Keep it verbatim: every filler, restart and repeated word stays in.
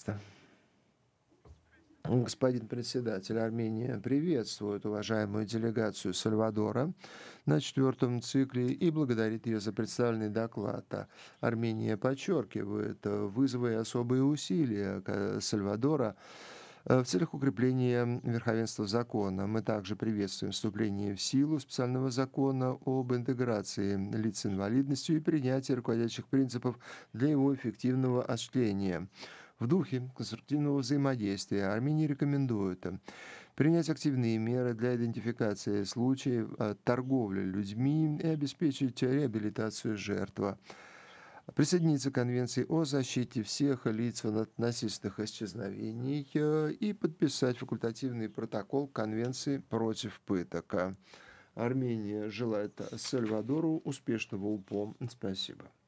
пожалуйста. Господин председатель, Армения приветствует уважаемую делегацию Сальвадора на четвертом цикле и благодарит ее за представленный доклад. А Армения подчеркивает э, вызовы и особые усилия ка- Сальвадора э, в целях укрепления верховенства закона. Мы также приветствуем вступление в силу специального закона об интеграции лиц с инвалидностью и принятие руководящих принципов для его эффективного осуществления. В духе конструктивного взаимодействия Армении рекомендуют э, принять активные меры для идентификации случаев э, торговли людьми и обеспечить реабилитацию жертв. Присоединиться к Конвенции о защите всех лиц от насильственных исчезновений э, и подписать факультативный протокол к Конвенции против пыток. А Армения желает Сальвадору успешного УПО. Спасибо.